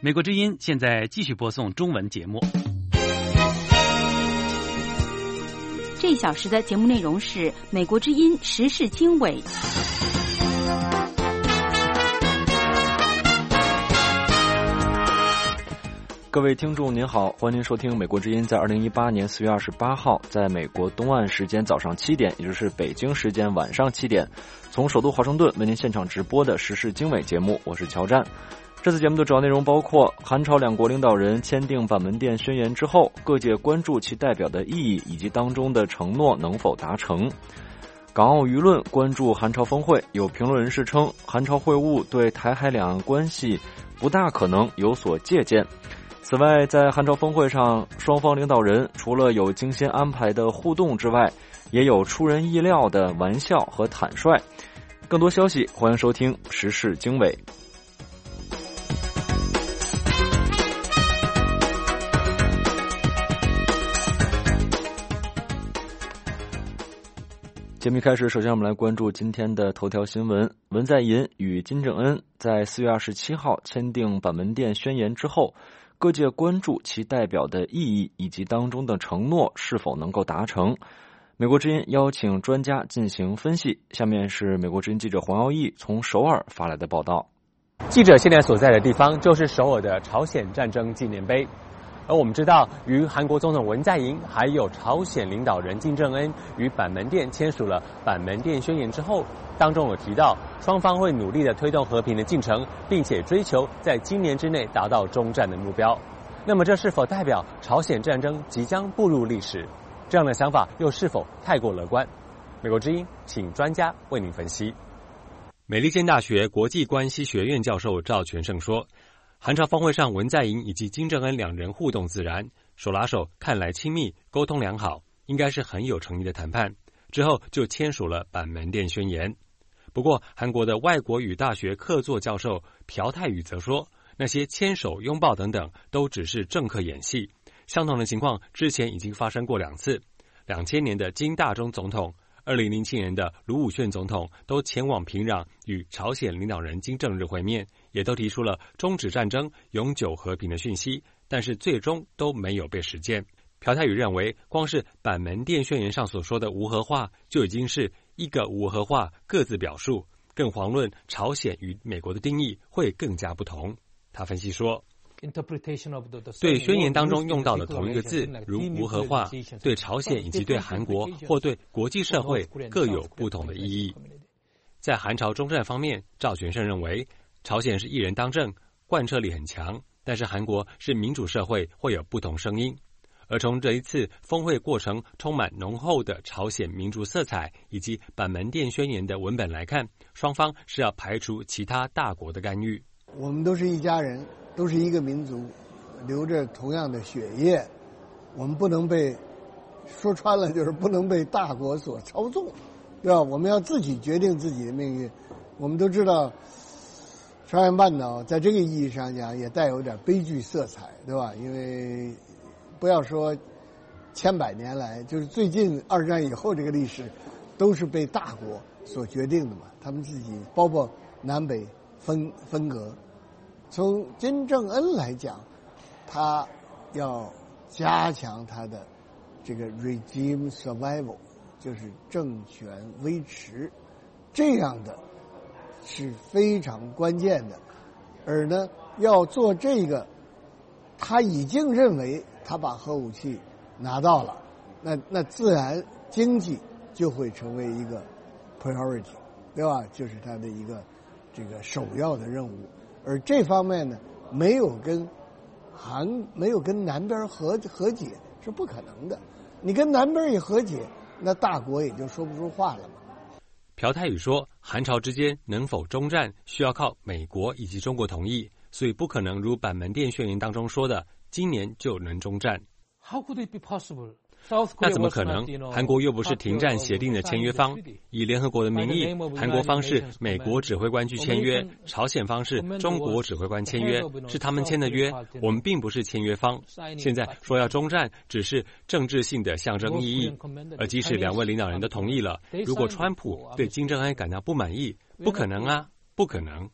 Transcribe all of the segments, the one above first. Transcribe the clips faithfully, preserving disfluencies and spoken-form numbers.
美国之音现在继续播送中文节目。 这一小时的节目内容是美国之音时事经纬。 各位听众您好，欢迎您收听美国之音在二零一八年四月二十八号在美国东岸时间早上七点，也就是北京时间晚上七点，从首都华盛顿为您现场直播的时事经纬节目，我是乔战。这次节目的主要内容包括韩朝两国领导人签订板门店宣言之后，各界关注其代表的意义以及当中的承诺能否达成。港澳舆论关注韩朝峰会，有评论人士称韩朝会晤对台海两岸关系不大可能有所借鉴。此外，在韩朝峰会上，双方领导人除了有精心安排的互动之外，也有出人意料的玩笑和坦率。更多消息，欢迎收听时事经纬。节目开始，首先我们来关注今天的头条新闻。文在寅与金正恩在四月二十七号签订板门店宣言之后，各界关注其代表的意义以及当中的承诺是否能够达成。美国之音邀请专家进行分析，下面是美国之音记者黄耀义从首尔发来的报道。 记者现在所在的地方就是首尔的朝鲜战争纪念碑。而我们知道，与韩国总统文在寅还有朝鲜领导人金正恩与板门店签署了板门店宣言之后，当中有提到双方会努力的推动和平的进程，并且追求在今年之内达到终战的目标。那么这是否代表朝鲜战争即将步入历史？这样的想法又是否太过乐观？美国之音请专家为您分析。美利坚大学国际关系学院教授赵全胜说，韩朝峰会上，文在寅以及金正恩两人互动自然，手拉手，看来亲密，沟通良好，应该是很有诚意的谈判。之后就签署了板门店宣言。不过，韩国的外国语大学客座教授朴泰宇则说，那些牵手、拥抱等等都只是政客演戏。相同的情况之前已经发生过两次，两千年的金大中总统，二零零七年的卢武铉总统都前往平壤与朝鲜领导人金正日会面，也都提出了终止战争、永久和平的讯息，但是最终都没有被实践。朴泰宇认为，光是板门店宣言上所说的无核化，就已经是一个无核化各自表述，更遑论朝鲜与美国的定义会更加不同。他分析说，对宣言当中用到的同一个字，如无核化，对朝鲜以及对韩国或对国际社会各有不同的意义。在韩朝终战方面，赵全胜认为，朝鲜是一人当政，贯彻力很强，但是韩国是民主社会，会有不同声音。而从这一次峰会过程充满浓厚的朝鲜民主色彩以及板门店宣言的文本来看，双方是要排除其他大国的干预。 我们都是一家人，都是一个民族，流着同样的血液，我们不能被，说穿了就是不能被大国所操纵，对吧？我们要自己决定自己的命运。我们都知道，朝鲜半岛在这个意义上讲也带有点悲剧色彩，对吧？因为不要说千百年来，就是最近二战以后这个历史，都是被大国所决定的嘛。他们自己包括南北分分隔。从金正恩来讲，他要加强他的这个 regime survival， 就是政权维持，这样的是非常关键的。而呢，要做这个，他已经认为他把核武器拿到了，那那自然经济就会成为一个 priority， 对吧？就是他的一个这个首要的任务。而这方面呢，没有跟韩没有跟南边和和解是不可能的。你跟南边一和解，那大国也就说不出话了嘛。 朴泰宇说，韩朝之间能否终战，需要靠美国以及中国同意，所以不可能如板门店宣言当中说的，今年就能终战。 How could it be possible? 那怎么可能？韩国又不是停战协定的签约方，以联合国的名义，韩国方是美国指挥官去签约，朝鲜方是中国指挥官签约，是他们签的约，我们并不是签约方。现在说要终战，只是政治性的象征意义。而即使两位领导人都同意了，如果川普对金正恩感到不满意，不可能啊，不可能。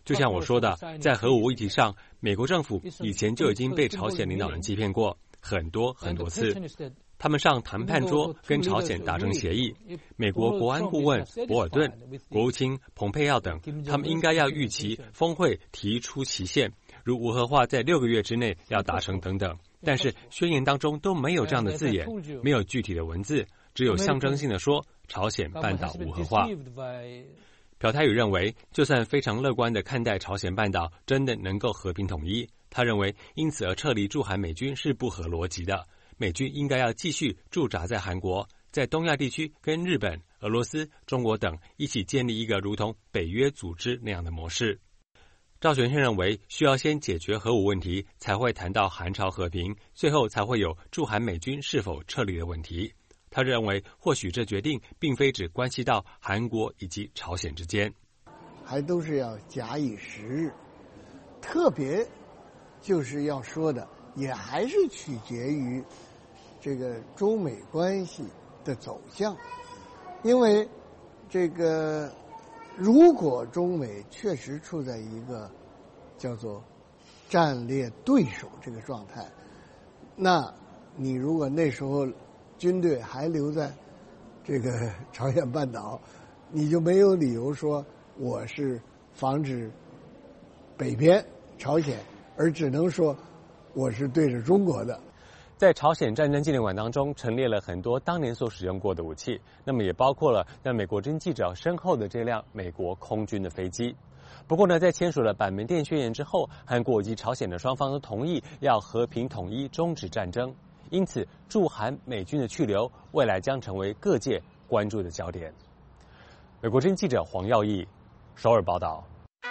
就像我说的，在核武议题上，美国政府以前就已经被朝鲜领导人欺骗过很多很多次。他们上谈判桌跟朝鲜达成协议，美国国安顾问博尔顿、国务卿蓬佩奥等，他们应该要预期峰会提出期限，如无核化在六个月之内要达成等等。但是宣言当中都没有这样的字眼，没有具体的文字，只有象征性的说朝鲜半岛无核化。朴泰宇认为，就算非常乐观地看待朝鲜半岛真的能够和平统一，他认为因此而撤离驻韩美军是不合逻辑的。美军应该要继续驻扎在韩国，在东亚地区跟日本、俄罗斯、中国等一起建立一个如同北约组织那样的模式。赵全胜认为，需要先解决核武问题，才会谈到韩朝和平，最后才会有驻韩美军是否撤离的问题。他认为，或许这决定并非只关系到韩国以及朝鲜之间， 还都是要假以时日。特别就是要说的，也还是取决于这个中美关系的走向，因为这个如果中美确实处在一个叫做战略对手这个状态，那你如果那时候军队还留在这个朝鲜半岛，你就没有理由说我是防止北边朝鲜，而只能说我是对着中国的。 在朝鲜战争纪念馆当中陈列了很多当年所使用过的武器，那么也包括了在美国之音记者身后的这辆美国空军的飞机。不过呢，在签署了板门店宣言之后，韩国以及朝鲜的双方都同意要和平统一，终止战争。因此，驻韩美军的去留未来将成为各界关注的焦点。美国之音记者黄耀义首尔报道。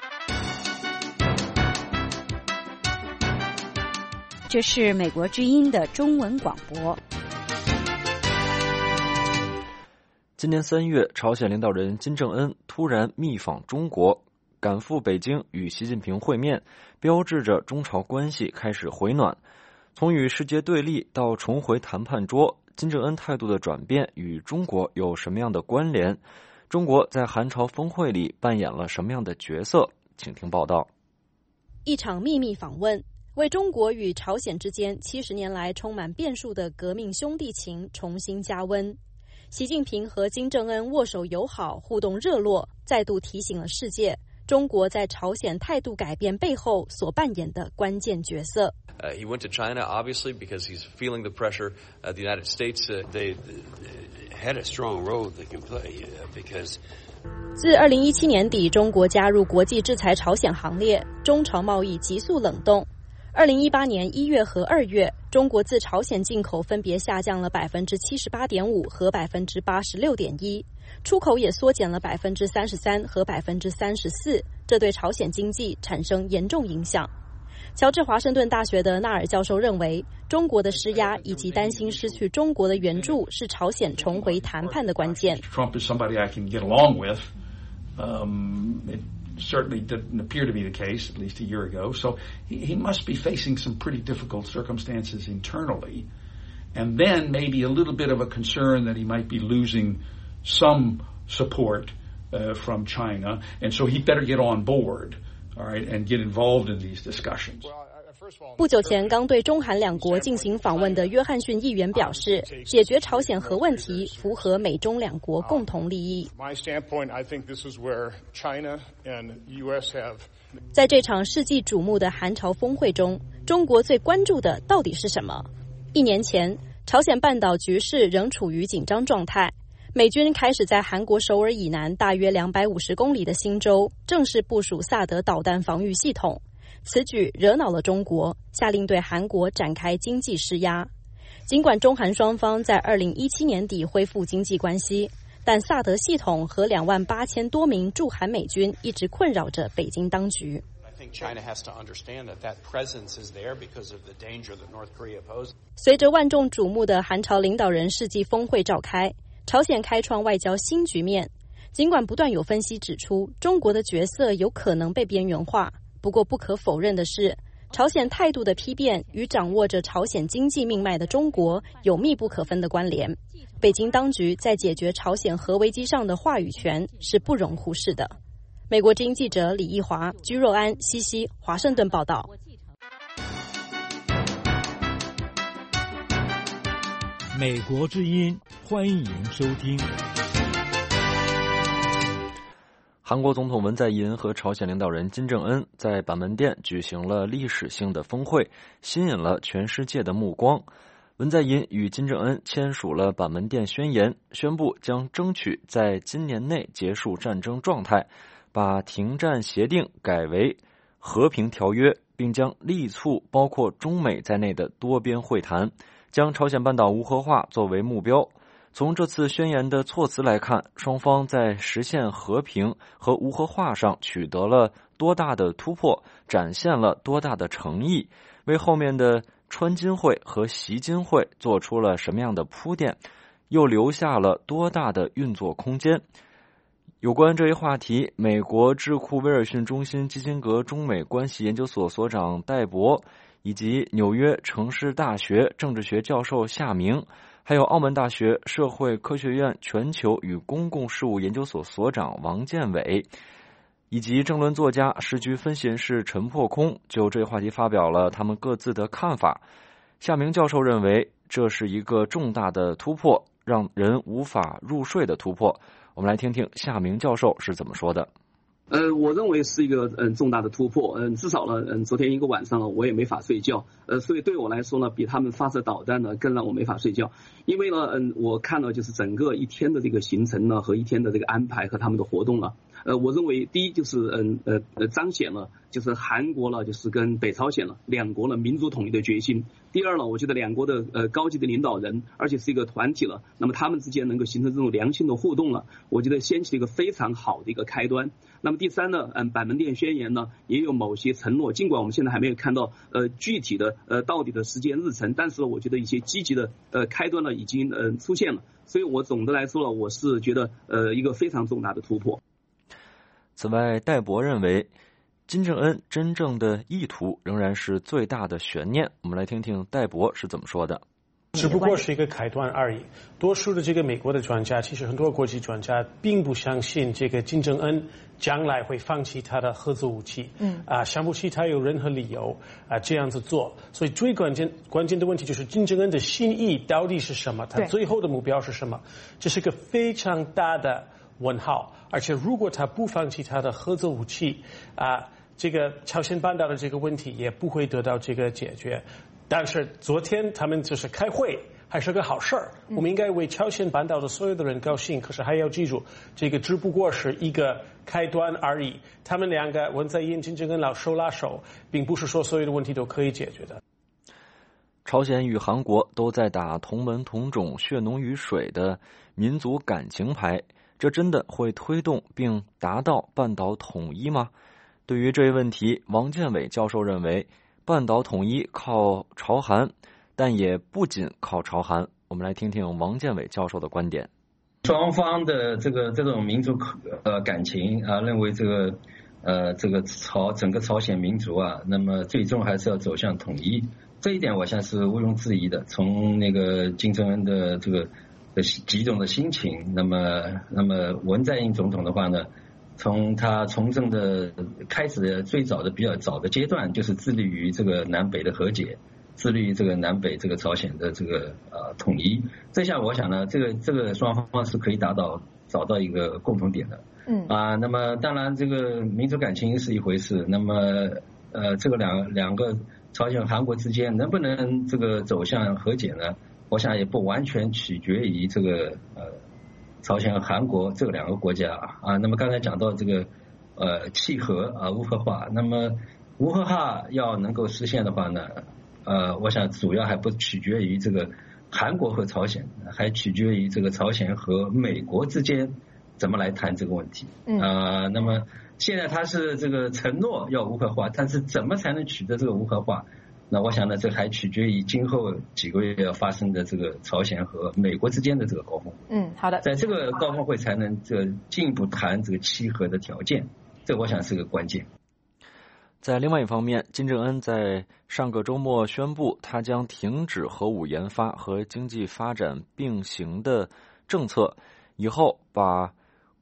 这是美国之音的中文广播。 今年三月，朝鲜领导人金正恩突然密访中国，赶赴北京与习近平会面，标志着中朝关系开始回暖。从与世界对立到重回谈判桌，金正恩态度的转变与中国有什么样的关联？中国在韩朝峰会里扮演了什么样的角色？请听报道。 一场秘密访问，为中国与朝鲜之间七十年来充满变数的革命兄弟情重新加温。习近平和金正恩握手友好，互动热络，再度提醒了世界，中国在朝鲜态度改变背后所扮演的关键角色。 Uh, he went to China, obviously, because he's feeling the pressure. Uh, the United States, uh, they, they had a strong role they can play, uh, because 自二零一七年底，中国加入国际制裁朝鲜行列，中朝贸易急速冷冻。二零一八年一月和二月，中国自朝鲜进口分别下降了百分之七十八点五和百分之八十六点一，出口也缩减了百分之三十三和百分之三十四，这对朝鲜经济产生严重影响。乔治华盛顿大学的纳尔教授认为，中国的施压以及担心失去中国的援助是朝鲜重回谈判的关键。 Trump is somebody I can get along with. Um, it certainly didn't appear to be the case, at least a year ago. So he, he must be facing some pretty difficult circumstances internally. And then maybe a little bit of a concern that he might be losing some support uh, from China. And so he better get on board. All right, and get involved in these discussions. 不久前刚对中韩两国进行访问的约翰逊议员表示，解决朝鲜核问题符合美中两国共同利益。在这场世纪瞩目的韩朝峰会中，中国最关注的到底是什么？一年前，朝鲜半岛局势仍处于紧张状态。美军开始在韩国首尔以南大约两百五十公里的新州正式部署萨德导弹防御系统，此举惹恼了中国，下令对韩国展开经济施压。尽管中韩双方在二零一七年底恢复经济关系，但萨德系统和两万八千多名驻韩美军一直困扰着北京当局。随着万众瞩目的韩朝领导人世纪峰会召开，朝鲜开创外交新局面。尽管不断有分析指出中国的角色有可能被边缘化，不过不可否认的是，朝鲜态度的批变与掌握着朝鲜经济命脉的中国有密不可分的关联。北京当局在解决朝鲜核危机上的话语权是不容忽视的。 美国之音记者李义华、居若安、西西华盛顿报道。 美国之音，欢迎收听。 韩国总统文在寅和朝鲜领导人金正恩在板门店举行了历史性的峰会，吸引了全世界的目光。文在寅与金正恩签署了板门店宣言，宣布将争取在今年内结束战争状态，把停战协定改为和平条约，并将力促包括中美在内的多边会谈，将朝鲜半岛无核化作为目标。从这次宣言的措辞来看，双方在实现和平和无核化上取得了多大的突破，展现了多大的诚意，为后面的川金会和习金会做出了什么样的铺垫，又留下了多大的运作空间。有关这一话题，美国智库威尔逊中心基辛格中美关系研究所所长戴博，以及纽约城市大学政治学教授夏明，还有澳门大学社会科学院全球与公共事务研究所所长王建伟，以及政论作家、时局分析人士陈破空，就这个话题发表了他们各自的看法。夏明教授认为，这是一个重大的突破，让人无法入睡的突破。我们来听听夏明教授是怎么说的。 呃，我认为是一个嗯重大的突破，嗯，至少呢，嗯，昨天一个晚上呢，我也没法睡觉，呃，所以对我来说呢，比他们发射导弹呢更让我没法睡觉，因为呢，嗯，我看到就是整个一天的这个行程呢和一天的这个安排和他们的活动了。呃，我认为第一就是嗯呃呃彰显了就是韩国呢就是跟北朝鲜了两国呢民族统一的决心。第二呢，我觉得两国的呃高级的领导人，而且是一个团体了，那么他们之间能够形成这种良性的互动了，我觉得掀起了一个非常好的一个开端。那么第三呢，嗯，板门店宣言呢也有某些承诺，尽管我们现在还没有看到呃具体的呃到底的时间日程，但是我觉得一些积极的呃开端呢已经呃出现了，所以我总的来说呢，我是觉得呃一个非常重大的突破。 此外，戴博认为，金正恩真正的意图仍然是最大的悬念。我们来听听戴博是怎么说的。 只不过是一个开端而已。多数的这个美国的专家，其实很多国际专家并不相信这个金正恩将来会放弃他的核子武器。嗯啊，想不起他有任何理由啊这样子做。所以最关键关键的问题就是金正恩的心意到底是什么？他最后的目标是什么？这是个非常大的问号。而且如果他不放弃他的核子武器啊，这个朝鲜半岛的这个问题也不会得到这个解决。但是昨天他们就是开会，还是个好事儿。我们应该为朝鲜半岛的所有的人高兴。可是还要记住，这个只不过是一个开端而已。他们两个文在寅、金正恩老手拉手，并不是说所有的问题都可以解决的。 朝鲜与韩国都在打同门同种、血浓于水的民族感情牌。这真的会推动并达到半岛统一吗？对于这一问题，王建伟教授认为，半岛统一靠朝韩，但也不仅靠朝韩。我们来听听王建伟教授的观点。 双方的这个这种民族呃感情啊，认为这个呃这个朝整个朝鲜民族啊，那么最终还是要走向统一，这一点我想是毋庸置疑的。从那个金正恩的这个的几种的心情，那么那么文在寅总统的话呢，从他从政的开始的最早的比较早的阶段，就是致力于这个南北的和解，致力于这个南北这个朝鲜的这个呃统一。这下我想呢，这个这个双方是可以达到找到一个共同点的。嗯啊，那么当然这个民族感情是一回事，那么呃这个两两个朝鲜韩国之间能不能这个走向和解呢？我想也不完全取决于这个呃朝鲜和韩国这两个国家啊。那么刚才讲到这个呃契合啊无核化，那么无核化要能够实现的话呢，呃我想主要还不取决于这个韩国和朝鲜，还取决于这个朝鲜和美国之间怎么来谈这个问题。嗯啊，那么现在他是这个承诺要无核化，但是怎么才能取得这个无核化？那我想呢，这还取决于今后几个月要发生的这个朝鲜和美国之间的这个高峰。 嗯，好的， 在这个高峰会才能这进一步谈这个契合的条件，这我想是个关键。 在另外一方面，金正恩在上个周末宣布，他将停止核武研发和经济发展并行的政策，以后把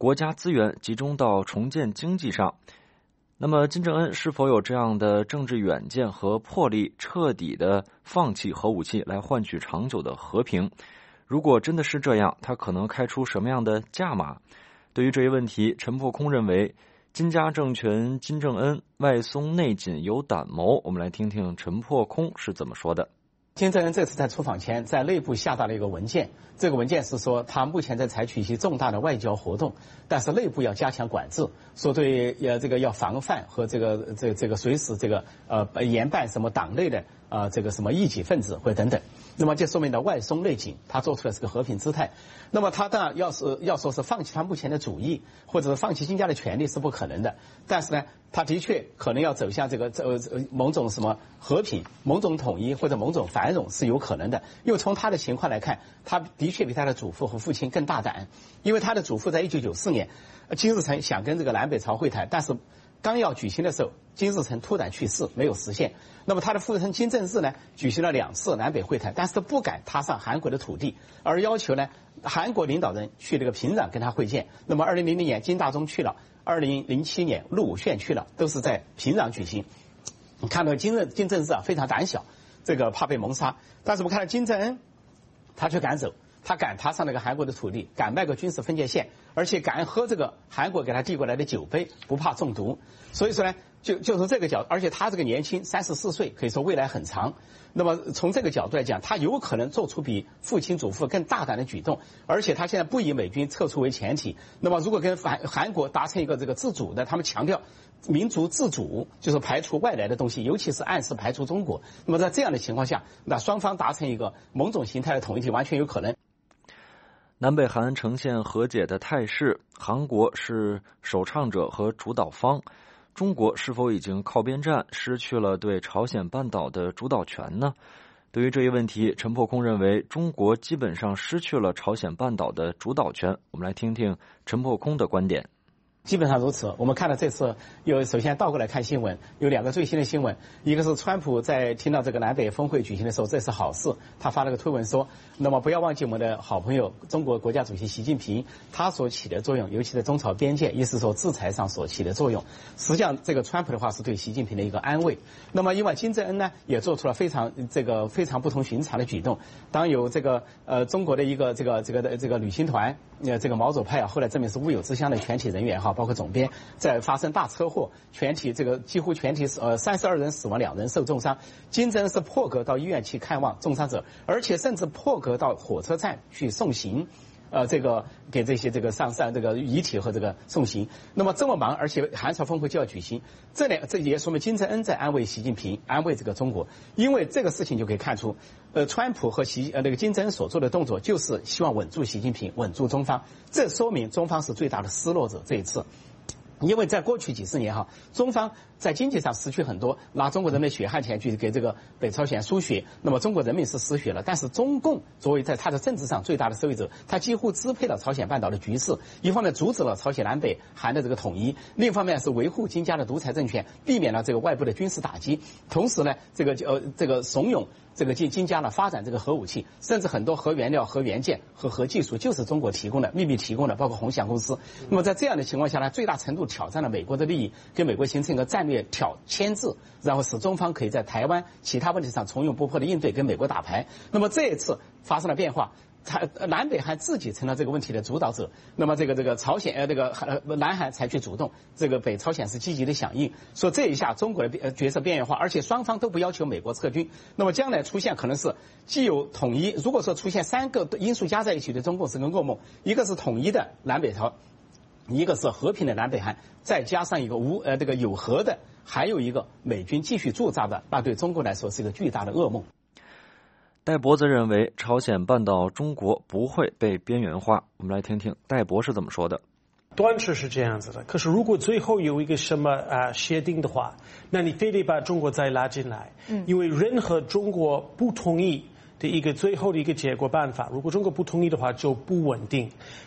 国家资源集中到重建经济上。那么金正恩是否有这样的政治远见和魄力，彻底的放弃核武器来换取长久的和平？如果真的是这样，他可能开出什么样的价码？对于这一问题，陈破空认为金家政权金正恩外松内紧有胆谋。我们来听听陈破空是怎么说的。 金正恩这次在出访前，在内部下达了一个文件，这个文件是说他目前在采取一些重大的外交活动，但是内部要加强管制，说对呃这个要防范和这个这个、这个随时这个呃严办什么党内的呃这个什么异己分子或等等。那么这说明了外松内紧，他做出的是个和平姿态。那么他当然要是要说是放弃他目前的主义，或者是放弃金家的权利是不可能的，但是呢，他的确可能要走向这个这呃某种什么和平、某种统一或者某种繁荣是有可能的。因为从他的情况来看，他的确比他的祖父和父亲更大胆，因为他的祖父在一九九四年，金日成想跟这个南北朝会谈，但是刚要举行的时候，金日成突然去世，没有实现。那么他的父亲金正日呢，举行了两次南北会谈，但是不敢踏上韩国的土地，而要求呢韩国领导人去这个平壤跟他会见。那么二零零零年金大中去了，二零零七年陆武铉去了，都是在平壤举行。你看到金正金正日啊非常胆小，这个怕被谋杀，但是我们看到金正恩，他却敢走。他敢踏上那个韩国的土地，敢迈过军事分界线，而且敢喝这个韩国给他递过来的酒杯，不怕中毒。所以说呢，就就从这个角度，而且他这个年轻，三十四岁，可以说未来很长。那么从这个角度来讲，他有可能做出比父亲祖父更大胆的举动，而且他现在不以美军撤出为前提。那么如果跟韩韩国达成一个这个自主的，他们强调民族自主，就是排除外来的东西，尤其是暗示排除中国。那么在这样的情况下，那双方达成一个某种形态的统一体，完全有可能。 南北韩呈现和解的态势，韩国是首倡者和主导方，中国是否已经靠边站，失去了对朝鲜半岛的主导权呢？对于这一问题，陈破空认为中国基本上失去了朝鲜半岛的主导权。我们来听听陈破空的观点。 基本上如此。我们看到这次有首先倒过来看新闻，有两个最新的新闻，一个是川普在听到这个南北峰会举行的时候，这是好事，他发了个推文说，那么不要忘记我们的好朋友中国国家主席习近平他所起的作用，尤其在中朝边界，意思说制裁上所起的作用。实际上这个川普的话是对习近平的一个安慰。那么另外金正恩呢也做出了非常这个非常不同寻常的举动。当有这个呃中国的一个这个这个的这个旅行团，呃这个毛左派啊，后来证明是乌有之乡的全体人员哈，包括总编，在发生大车祸，全体这个几乎全体呃三十二人死亡，两人受重伤。金正恩是破格到医院去看望重伤者，而且甚至破格到火车站去送行。呃，这个给这些这个上上这个遗体和这个送行，那么这么忙，而且韩朝峰会就要举行，这两这也说明金正恩在安慰习近平，安慰这个中国，因为这个事情就可以看出，呃，川普和习呃那个金正恩所做的动作就是希望稳住习近平，稳住中方，这说明中方是最大的失落者这一次。因为在过去几十年哈，中方在经济上失去很多，拿中国人民的血汗钱去给这个北朝鲜输血，那么中国人民是失血了。但是中共作为在他的政治上最大的受益者，他几乎支配了朝鲜半岛的局势，一方面阻止了朝鲜南北韩的这个统一，另一方面是维护金家的独裁政权，避免了这个外部的军事打击，同时呢，这个呃这个怂恿这个金金家呢发展这个核武器，甚至很多核原料、核元件和核技术就是中国提供的，秘密提供的，包括鸿翔公司。那么在这样的情况下呢，最大程度挑战了美国的利益，跟美国形成一个战略挑牵制，然后使中方可以在台湾其他问题上从容不迫的应对，跟美国打牌。那么这一次发生了变化。他南北韩自己成了这个问题的主导者，那么这个这个朝鲜呃这个呃南韩采取主动，这个北朝鲜是积极的响应，说这一下中国的角色边缘化，而且双方都不要求美国撤军，那么将来出现可能是既有统一，如果说出现三个因素加在一起的中共是个噩梦，一个是统一的南北朝，一个是和平的南北韩，再加上一个无呃这个有核的，还有一个美军继续驻扎的，那对中国来说是一个巨大的噩梦。 戴博则认为朝鲜半岛中国不会被边缘化。我们来听听戴博是怎么说的。 短视是这样子的，可是如果最后有一个什么啊协定的话，那你非得把中国再拉进来，嗯，因为任何中国不同意的一个最后的一个结果办法，如果中国不同意的话就不稳定。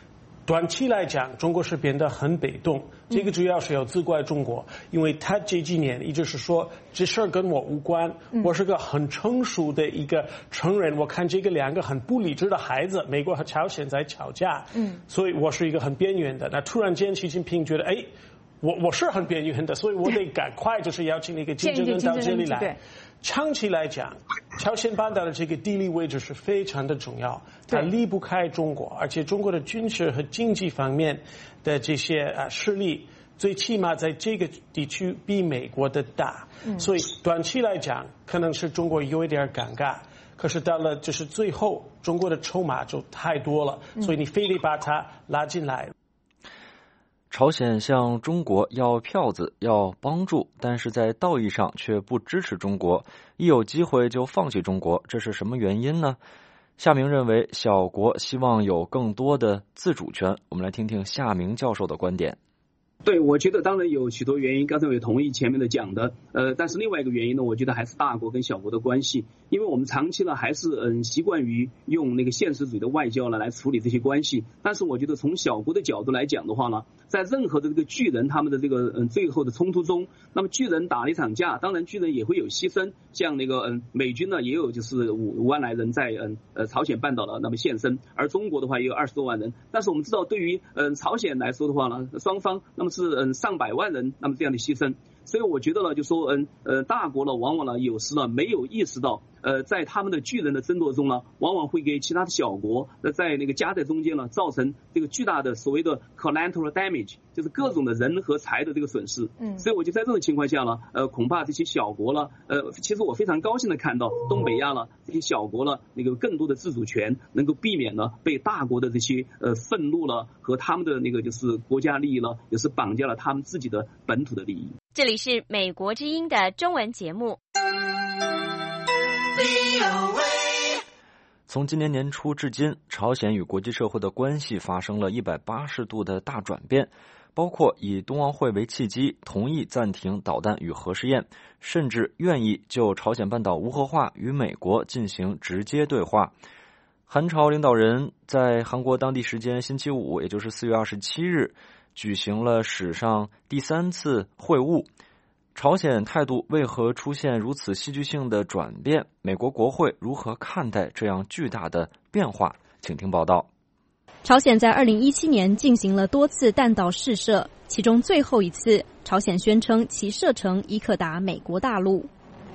短期来讲，中国是变得很被动，这个主要是要责怪中国，因为他这几年一直是说这事儿跟我无关，我是个很成熟的一个成人，我看这个两个很不理智的孩子，美国和朝鲜在吵架，嗯，所以我是一个很边缘的。那突然间习近平觉得，哎，我我是很边缘的，所以我得赶快就是邀请那个金正恩到这里来。长期来讲，朝鲜半岛的这个地理位置是非常的重要，它离不开中国，而且中国的军事和经济方面的这些啊势力，最起码在这个地区比美国的大，嗯、所以短期来讲，可能是中国有一点尴尬。可是到了就是最后，中国的筹码就太多了，嗯、所以你非得把它拉进来。 朝鲜向中国要票子，要帮助，但是在道义上却不支持中国，一有机会就放弃中国，这是什么原因呢？夏明认为，小国希望有更多的自主权。我们来听听夏明教授的观点。 对，我觉得当然有许多原因，刚才我也同意前面的讲的，呃，但是另外一个原因呢，我觉得还是大国跟小国的关系，因为我们长期呢还是嗯习惯于用那个现实主义的外交呢来处理这些关系，但是我觉得从小国的角度来讲的话呢，在任何的这个巨人他们的这个嗯最后的冲突中，那么巨人打了一场架，当然巨人也会有牺牲，像那个嗯美军呢也有就是五五万来人在嗯呃朝鲜半岛的那么献身，而中国的话也有二十多万人，但是我们知道对于嗯朝鲜来说的话呢，双方那么是嗯上百万人那么这样的牺牲，所以我觉得呢，就说嗯呃大国呢往往呢有时呢没有意识到，呃在他们的巨人的争夺中呢，往往会给其他的小国那在那个夹在中间呢，造成这个巨大的所谓的 collateral damage， 就是各种的人和财的这个损失。嗯，所以我就在这种情况下呢，呃恐怕这些小国呢，呃其实我非常高兴的看到东北亚呢这些小国呢那个更多的自主权，能够避免呢被大国的这些呃愤怒了和他们的那个就是国家利益呢，也是绑架了他们自己的本土的利益。 这里是美国之音的中文节目。 从今年年初至今，朝鲜与国际社会的关系发生了一百八十度的大转变，包括以冬奥会为契机，同意暂停导弹与核试验，甚至愿意就朝鲜半岛无核化与美国进行直接对话。韩朝领导人在韩国当地时间星期五，也就是四月二十七日，举行了史上第三次会晤。朝鲜态度为何出现如此戏剧性的转变？美国国会如何看待这样巨大的变化？请听报道。 朝鲜在二零一七年进行了多次弹道试射，其中最后一次，朝鲜宣称其射程已可达美国大陆。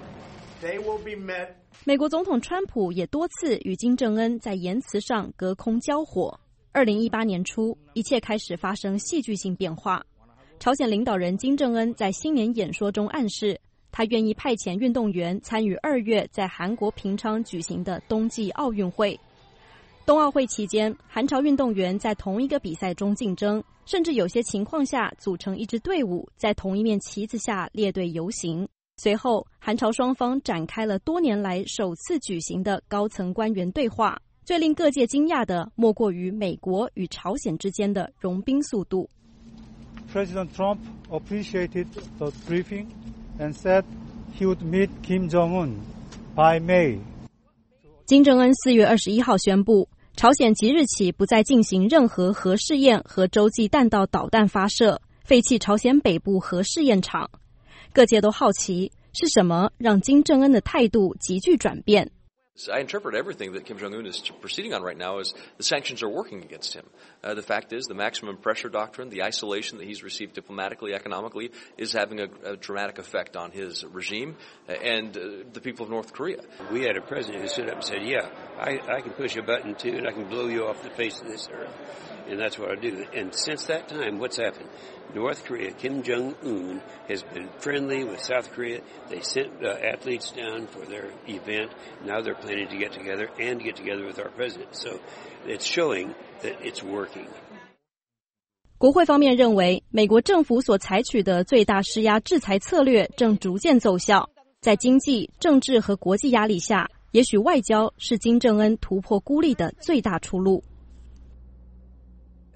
美国总统川普也多次与金正恩在言辞上隔空交火。二零一八年初，一切开始发生戏剧性变化。朝鲜领导人金正恩在新年演说中暗示，他愿意派遣运动员参与二月在韩国平昌举行的冬季奥运会。冬奥会期间，韩朝运动员在同一个比赛中竞争，甚至有些情况下组成一支队伍，在同一面旗子下列队游行。随后，韩朝双方展开了多年来首次举行的高层官员对话。最令各界惊讶的，莫过于美国与朝鲜之间的融冰速度。 President Trump appreciated the briefing and said he would meet Kim Jong-un by May. 金正恩四月二十一号宣布，朝鲜即日起不再进行任何核试验和洲际弹道导弹发射，废弃朝鲜北部核试验场。各界都好奇，是什么让金正恩的态度急剧转变 ？I interpret everything that Kim Jong-un is proceeding on right now as the sanctions are working against him. Uh, the fact is, the maximum pressure doctrine, the isolation that he's received diplomatically, economically, is having a, a dramatic effect on his regime and uh, the people of North Korea. We had a president who stood up and said, yeah, I, I can push a button too and I can blow you off the face of this earth. And that's what I do. And since that time, what's happened? North Korea, Kim Jong-un, has been friendly with South Korea. They sent uh, athletes down for their event. Now they're planning to get together and get together with our president. So it's showing that it's working. 国会方面认为，美国政府所采取的最大施压制裁策略正逐渐奏效。在经济、政治和国际压力下，也许外交是金正恩突破孤立的最大出路。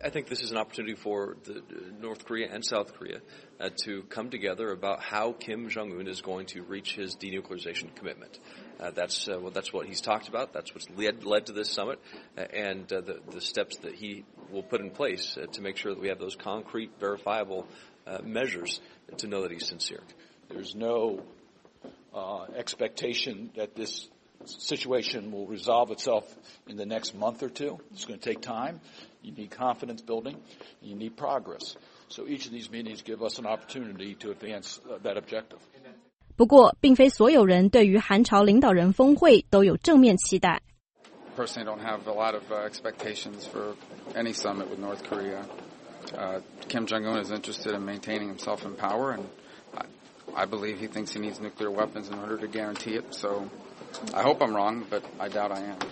I think this is an opportunity for the North Korea and South Korea uh, to come together about how Kim Jong-un is going to reach his denuclearization commitment. Uh, that's uh, well, that's what he's talked about. That's what's led, led to this summit, uh, and uh, the, the steps that he will put in place uh, to make sure that we have those concrete, verifiable uh, measures to know that he's sincere. There's no uh, expectation that this situation will resolve itself in the next month or two. It's going to take time. You need confidence building. You need progress. So each of these meetings give us an opportunity to advance uh, that objective. 不过，并非所有人对于韩朝领导人峰会都有正面期待。 Personally, I don't have a lot of uh, expectations for any summit with North Korea. Uh, Kim Jong-un is interested in maintaining himself in power, and I, I believe he thinks he needs nuclear weapons in order to guarantee it. So I hope I'm wrong, but I doubt I am.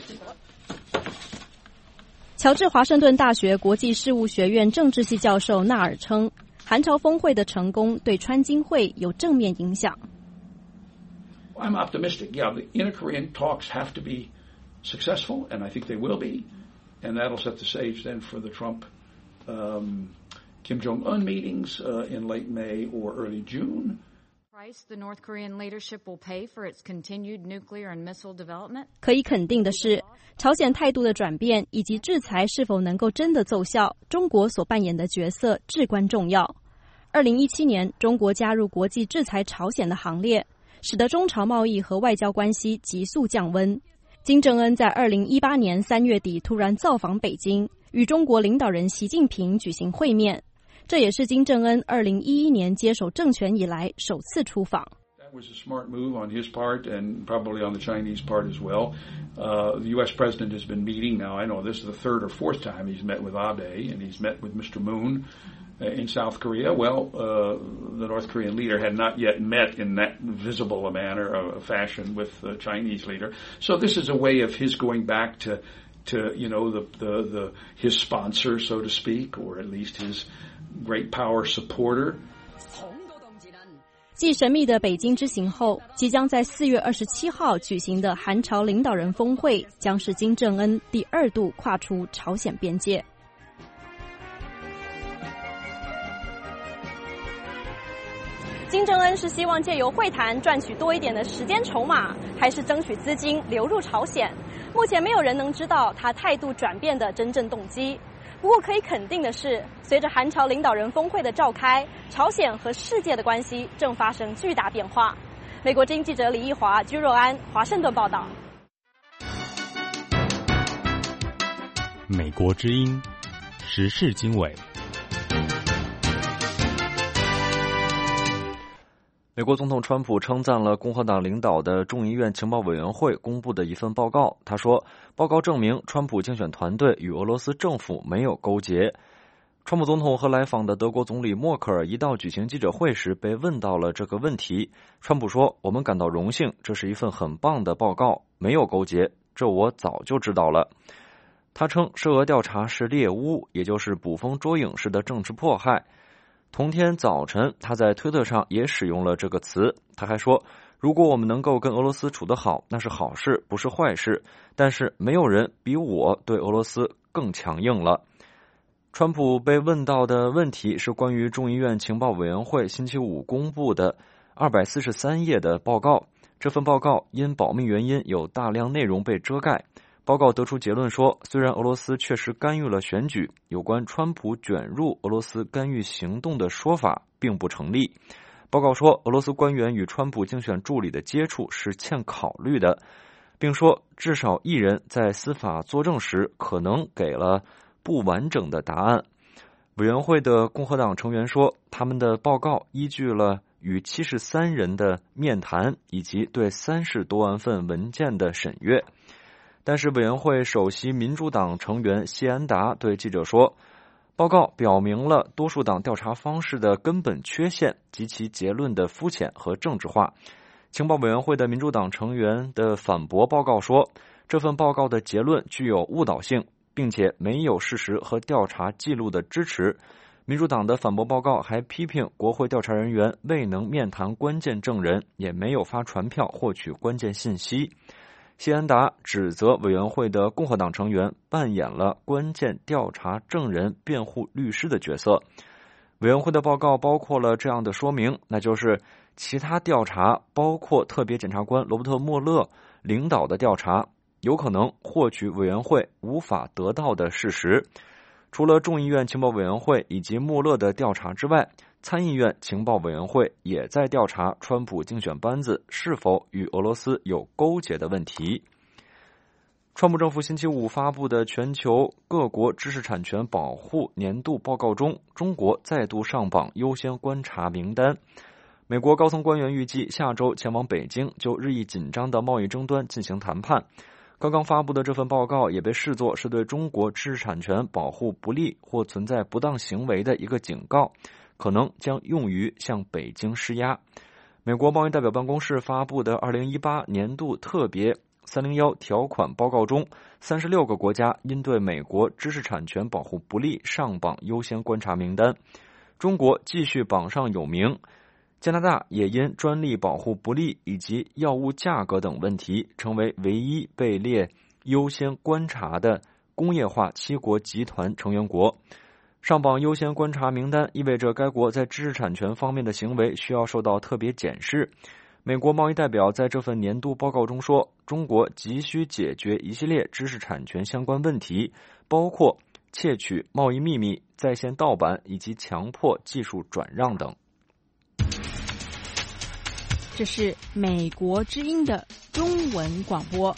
乔治华盛顿大学国际事务学院政治系教授纳尔称，韩朝峰会的成功对川金会有正面影响。 I'm optimistic. Yeah, the inter-Korean talks have to be successful, and I think they will be, and that'll set the stage then for the Trump um, Kim Jong-un meetings uh, in late May or early June. Price the North Korean leadership will pay for its continued nuclear and missile development. 可以肯定的是，朝鲜态度的转变以及制裁是否能够真的奏效，中国所扮演的角色至关重要。二零一七年，中国加入国际制裁朝鲜的行列，使得中朝贸易和外交关系急速降温。金正恩在二零一八年三月底突然造访北京，与中国领导人习近平举行会面，这也是金正恩二零一一年接手政权以来首次出访。 That was a smart move on his part and probably on the Chinese part as well. Uh, the U S president has been meeting now. I know this is the third or fourth time he's met with Abe, and he's met with Mister Moon in South Korea. Well, uh, the North Korean leader had not yet met in that visible a manner of fashion with the Chinese leader. So this is a way of his going back to, to you know, the, the, the his sponsor, so to speak, or at least his great power supporter. 继神秘的北京之行后，即将在四月二十七号举行的韩朝领导人峰会，将是金正恩第二度跨出朝鲜边界。金正恩是希望借由会谈赚取多一点的时间筹码，还是争取资金流入朝鲜？目前没有人能知道他态度转变的真正动机。不过可以肯定的是，随着韩朝领导人峰会的召开，朝鲜和世界的关系正发生巨大变化。美国之音记者李义华、居若安，华盛顿报道。 美国之音时事经纬。 美国总统川普称赞了共和党领导的众议院情报委员会公布的一份报告。他说，报告证明川普竞选团队与俄罗斯政府没有勾结。川普总统和来访的德国总理默克尔一道举行记者会时被问到了这个问题。川普说，我们感到荣幸，这是一份很棒的报告，没有勾结，这我早就知道了。他称涉俄调查是猎巫，也就是捕风捉影式的政治迫害。同天早晨，他在推特上也使用了这个词。他还说，如果我们能够跟俄罗斯处得好，那是好事，不是坏事。但是没有人比我对俄罗斯更强硬了。川普被问到的问题是关于众议院情报委员会星期五公布的二百四十三页的报告。这份报告因保密原因有大量内容被遮盖。报告得出结论说，虽然俄罗斯确实干预了选举，有关川普卷入俄罗斯干预行动的说法并不成立。报告说，俄罗斯官员与川普竞选助理的接触是欠考虑的，并说至少一人在司法作证时可能给了不完整的答案。委员会的共和党成员说，他们的报告依据了与七十三人的面谈以及对三十多万份文件的审阅。但是委员会首席民主党成员谢安达对记者说，报告表明了多数党调查方式的根本缺陷及其结论的肤浅和政治化。情报委员会的民主党成员的反驳报告说，这份报告的结论具有误导性，并且没有事实和调查记录的支持。民主党的反驳报告还批评国会调查人员未能面谈关键证人，也没有发传票获取关键信息。 谢安达指责委员会的共和党成员扮演了关键调查证人、辩护律师的角色。委员会的报告包括了这样的说明，那就是其他调查，包括特别检察官罗伯特·莫勒领导的调查，有可能获取委员会无法得到的事实。除了众议院情报委员会以及莫勒的调查之外，参议院情报委员会也在调查川普竞选班子是否与俄罗斯有勾结的问题。川普政府星期五发布的全球各国知识产权保护年度报告中，中国再度上榜优先观察名单。美国高层官员预计下周前往北京，就日益紧张的贸易争端进行谈判。刚刚发布的这份报告也被视作是对中国知识产权保护不力或存在不当行为的一个警告，可能将用于向北京施压。美国贸易代表办公室发布的二零一八年度特别三零一条款报告中，三十六个国家因对美国知识产权保护不力上榜优先观察名单，中国继续榜上有名。加拿大也因专利保护不力以及药物价格等问题，成为唯一被列优先观察的工业化七国集团成员国。上榜优先观察名单意味着该国在知识产权方面的行为需要受到特别检视。美国贸易代表在这份年度报告中说，中国急需解决一系列知识产权相关问题，包括窃取贸易秘密、在线盗版以及强迫技术转让等。 这是美国之音的中文广播。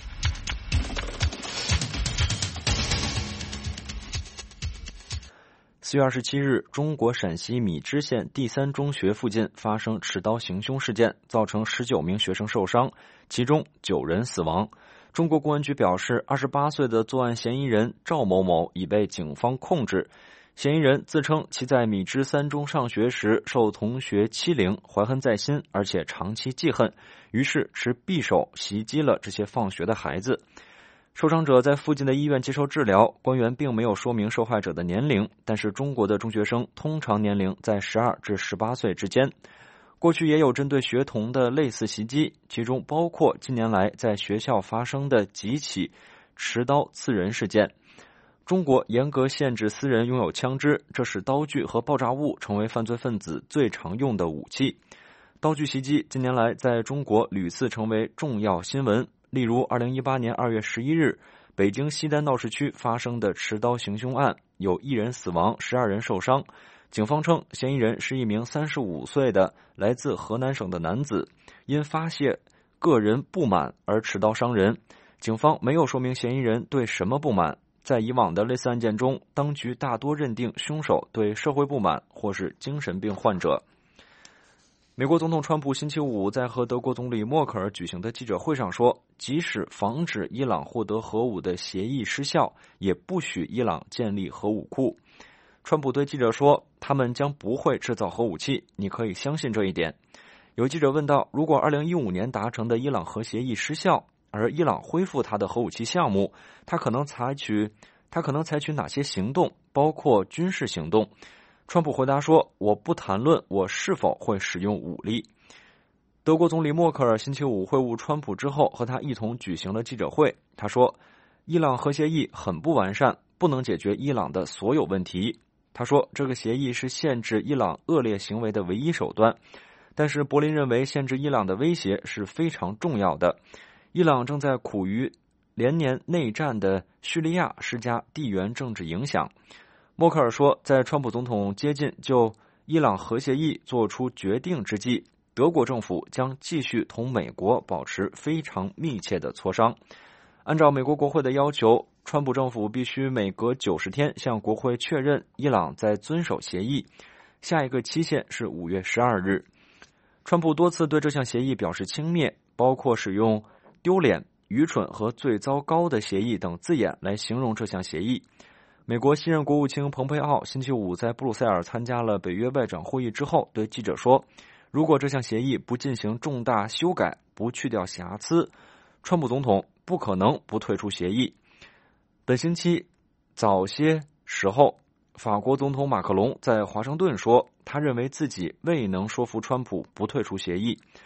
四月二十七日，中国陕西米脂县第三中学附近发生持刀行凶事件，造成十九名学生受伤，其中九人死亡。中国公安局表示，二十八岁的作案嫌疑人赵某某已被警方控制。嫌疑人自称其在米脂三中上学时受同学欺凌，怀恨在心，而且长期记恨，于是持匕首袭击了这些放学的孩子。受伤者在附近的医院接受治疗，官员并没有说明受害者的年龄，但是中国的中学生通常年龄在十二至十八岁之间。过去也有针对学童的类似袭击，其中包括近年来在学校发生的几起持刀刺人事件。中国严格限制私人拥有枪支，这使刀具和爆炸物成为犯罪分子最常用的武器。刀具袭击近年来在中国屡次成为重要新闻，例如二零一八年二月十一日，北京西单闹市区发生的持刀行凶案，有一人死亡，十二人受伤。警方称，嫌疑人是一名三十五岁的来自河南省的男子，因发泄个人不满而持刀伤人。警方没有说明嫌疑人对什么不满。在以往的类似案件中，当局大多认定凶手对社会不满或是精神病患者。美国总统川普星期五在和德国总理默克尔举行的记者会上说，即使防止伊朗获得核武的协议失效，也不许伊朗建立核武库。川普对记者说，他们将不会制造核武器，你可以相信这一点。有记者问到，如果二零一五年达成的伊朗核协议失效，而伊朗恢复他的核武器项目，他可能采取他可能采取哪些行动，包括军事行动。川普回答说，我不谈论我是否会使用武力。德国总理默克尔星期五会晤川普之后，和他一同举行了记者会。他说，伊朗核协议很不完善，不能解决伊朗的所有问题。他说，这个协议是限制伊朗恶劣行为的唯一手段，但是柏林认为限制伊朗的威胁是非常重要的。伊朗正在苦于连年内战的叙利亚施加地缘政治影响。默克尔说，在川普总统接近就伊朗核协议做出决定之际，德国政府将继续同美国保持非常密切的磋商。按照美国国会的要求，川普政府必须每隔九十天向国会确认伊朗在遵守协议，下一个期限是五月十二日。川普多次对这项协议表示轻蔑，包括使用丢脸、愚蠢和最糟糕的协议等字眼来形容这项协议。美国新任国务卿蓬佩奥星期五在布鲁塞尔参加了北约外长会议之后，对记者说，如果这项协议不进行重大修改，不去掉瑕疵，川普总统不可能不退出协议。本星期早些时候，法国总统马克龙在华盛顿说，他认为自己未能说服川普不退出协议。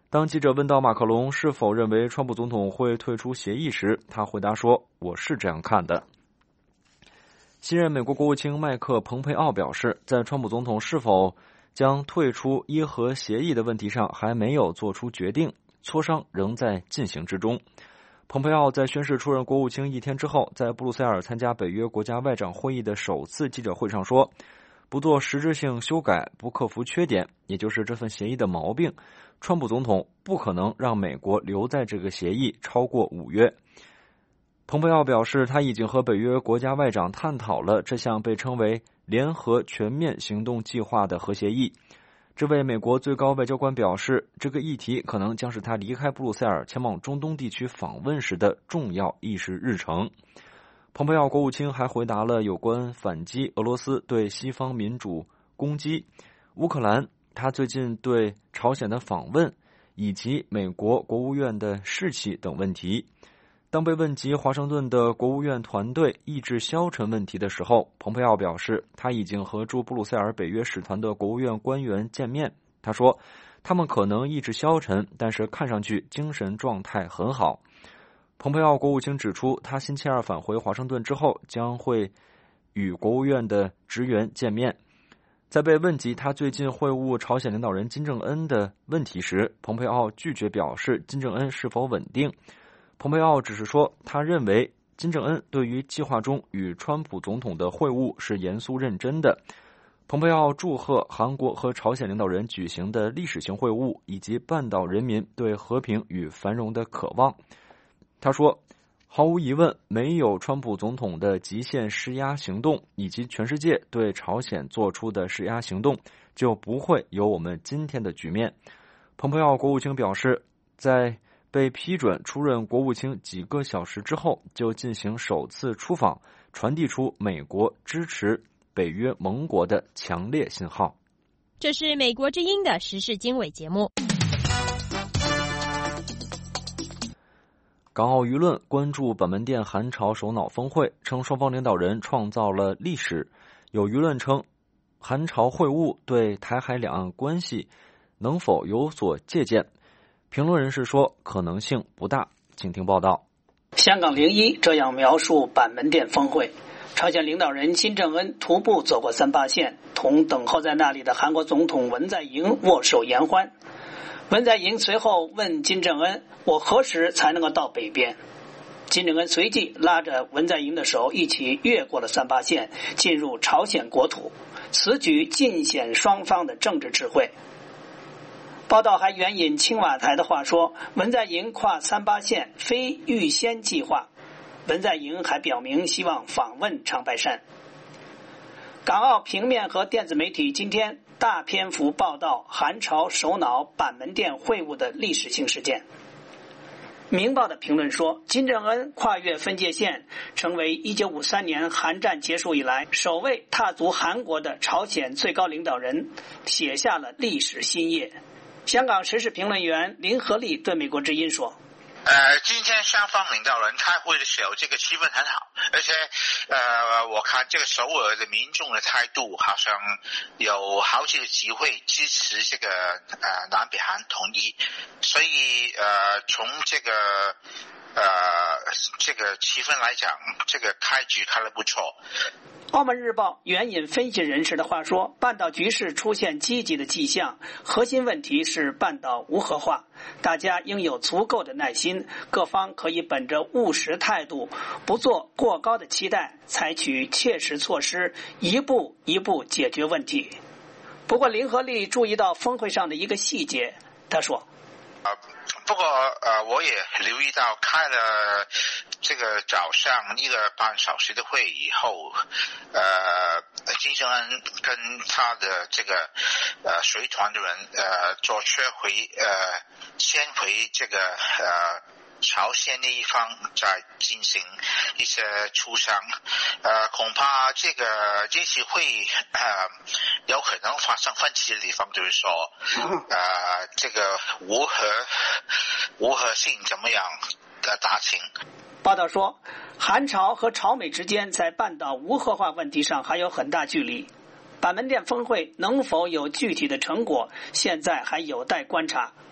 当记者问到马克龙是否认为川普总统会退出协议时，他回答说：“我是这样看的。”新任美国国务卿麦克·蓬佩奥表示，在川普总统是否将退出伊核协议的问题上还没有做出决定，磋商仍在进行之中。蓬佩奥在宣誓出任国务卿一天之后，在布鲁塞尔参加北约国家外长会议的首次记者会上说，不做实质性修改，不克服缺点，也就是这份协议的毛病，川普总统不可能让美国留在这个协议超过五月。蓬佩奥表示，他已经和北约国家外长探讨了这项被称为联合全面行动计划的核协议。这位美国最高外交官表示，这个议题可能将是他离开布鲁塞尔前往中东地区访问时的重要议事日程。蓬佩奥国务卿还回答了有关反击俄罗斯对西方民主攻击、乌克兰他最近对朝鲜的访问以及美国国务院的士气等问题。当被问及华盛顿的国务院团队意志消沉问题的时候，蓬佩奥表示，他已经和驻布鲁塞尔北约使团的国务院官员见面。他说，他们可能意志消沉，但是看上去精神状态很好。蓬佩奥国务卿指出，他星期二返回华盛顿之后，将会与国务院的职员见面。在被问及他最近会晤朝鲜领导人金正恩的问题时，蓬佩奥拒绝表示金正恩是否稳定。蓬佩奥只是说，他认为金正恩对于计划中与川普总统的会晤是严肃认真的。蓬佩奥祝贺韩国和朝鲜领导人举行的历史性会晤，以及半岛人民对和平与繁荣的渴望。他说，毫无疑问，没有川普总统的极限施压行动以及全世界对朝鲜做出的施压行动，就不会有我们今天的局面。蓬佩奥国务卿表示，在被批准出任国务卿几个小时之后，就进行首次出访，传递出美国支持北约盟国的强烈信号。 这是美国之音的时事经纬节目。 港澳舆论关注板门店韩朝首脑峰会，称双方领导人创造了历史。有舆论称，韩朝会晤对台海两岸关系能否有所借鉴？评论人士说，可能性不大。请听报道。 香港零一这样描述板门店峰会：朝鲜领导人金正恩徒步走过三八线，同等候在那里的韩国总统文在寅握手言欢。文在寅随后问金正恩：“我何时才能够到北边？”金正恩随即拉着文在寅的手一起越过了三八线，进入朝鲜国土。此举尽显双方的政治智慧。报道还援引青瓦台的话说，文在寅跨三八线非预先计划。文在寅还表明希望访问长白山。港澳平面和电子媒体今天大篇幅报道韩朝首脑板门店会晤的历史性事件。明报的评论说，金正恩跨越分界线，成为一九五三年韩战结束以来首位踏足韩国的朝鲜最高领导人，写下了历史新页。香港时事评论员林和利对美国之音说， 呃，今天双方领导人开会的时候，这个气氛很好，而且，呃，我看这个首尔的民众的态度好像有好几个机会支持这个呃南北韩统一，所以呃，从这个呃这个气氛来讲，这个开局开得不错。 澳门日报援引分析人士的话说，半岛局势出现积极的迹象，核心问题是半岛无核化，大家应有足够的耐心，各方可以本着务实态度，不做过高的期待，采取切实措施，一步一步解决问题。不过林和利注意到峰会上的一个细节，他说， 呃，不过呃，我也留意到开了这个早上一个半小时的会以后，呃，金正恩跟他的这个呃随团的人呃坐车回呃先回这个呃朝鲜那一方在进行一些磋商，呃，恐怕这个这次会呃有可能发生分歧的地方，就是说，呃，这个无核无核性怎么样的达成？ 报道说，韩朝和朝美之间在半岛无核化问题上还有很大距离，板门店峰会能否有具体的成果，现在还有待观察。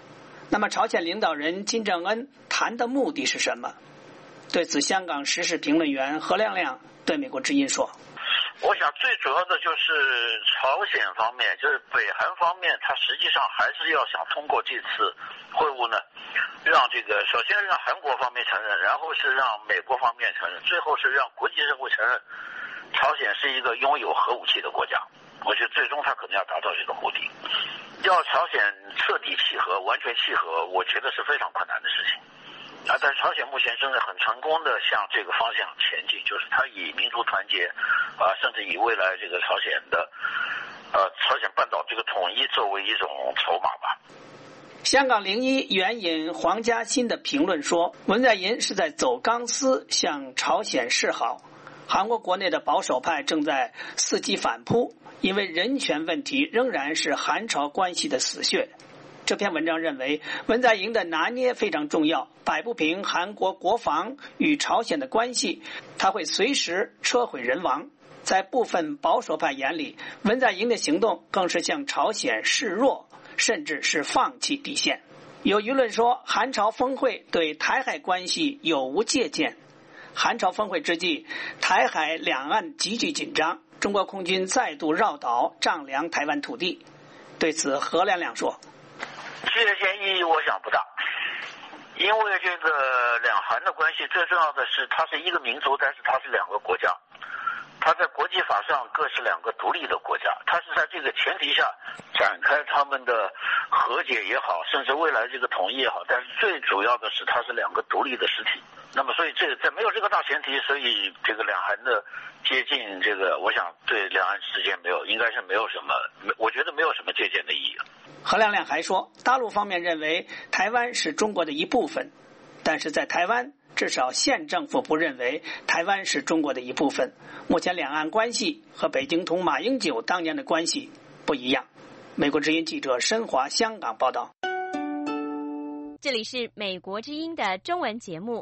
那么朝鲜领导人金正恩谈的目的是什么？对此，香港时事评论员何亮亮对美国之音说： 我想最主要的就是朝鲜方面，就是北韩方面，他实际上还是要想通过这次会晤呢，让这个首先让韩国方面承认，然后是让美国方面承认，最后是让国际社会承认朝鲜是一个拥有核武器的国家。我觉得最终他可能要达到这个目的。要朝鲜彻底契合、完全契合，我觉得是非常困难的事情。啊，但是朝鲜目前正在很成功的向这个方向前进，就是他以民族团结，啊，甚至以未来这个朝鲜的，呃，朝鲜半岛这个统一作为一种筹码吧。 香港零一援引黄嘉欣的评论说，文在寅是在走钢丝向朝鲜示好。韩国国内的保守派正在伺机反扑，因为人权问题仍然是韩朝关系的死穴。这篇文章认为，文在寅的拿捏非常重要，摆不平韩国国防与朝鲜的关系，他会随时车毁人亡。在部分保守派眼里，文在寅的行动更是向朝鲜示弱，甚至是放弃底线。有舆论说，韩朝峰会对台海关系有无借鉴？韩朝峰会之际，台海两岸急剧紧张，中国空军再度绕岛丈量台湾土地。对此，何亮亮说： 借鉴意义我想不大，因为这个两韩的关系最重要的是它是一个民族，但是它是两个国家，它在国际法上各是两个独立的国家，它是在这个前提下展开他们的和解也好，甚至未来这个统一也好，但是最主要的是它是两个独立的实体。那么所以这个在没有这个大前提，所以这个两韩的接近，这个我想对两岸之间没有，应该是没有什么，我觉得没有什么借鉴的意义。 何亮亮还说，大陆方面认为台湾是中国的一部分，但是在台湾至少县政府不认为台湾是中国的一部分。目前两岸关系和北京同马英九当年的关系不一样。美国之音记者申华香港报道。 这里是美国之音的中文节目。